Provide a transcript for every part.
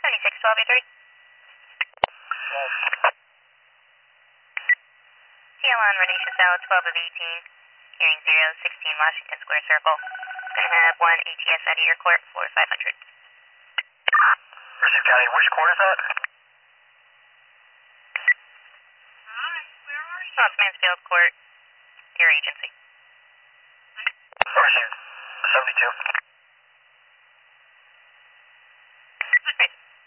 761283. TL on Renation South 12 of 18. Hearing 016 Washington Square Circle. Gonna have one ATS out of your court for 500. Merced County, which court is that? South Mansfield Court, your agency. Received 72. Right.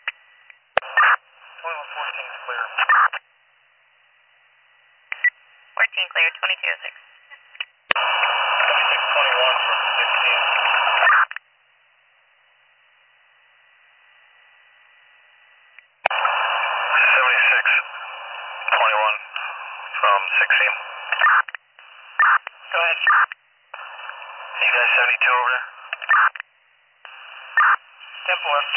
2114 is clear. 14 clear, 2206. 7621 for 16. 7621 from 16. Go ahead. You guys 72 over there? Temple up.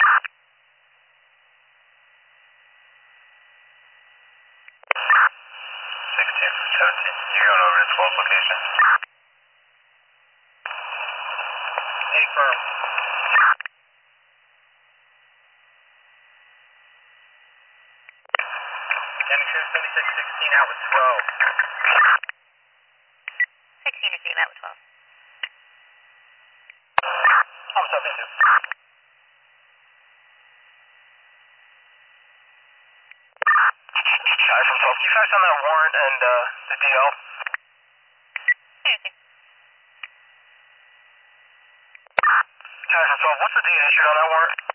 16, 17. You're going over to 12 location. A firm. County Sheriff 7616 out with 12. 16 to 2, that was 12. I'm 72. Guy from 12. Can you fax on that warrant and the DL? Seriously. Guy from 12. What's the date issued on that warrant?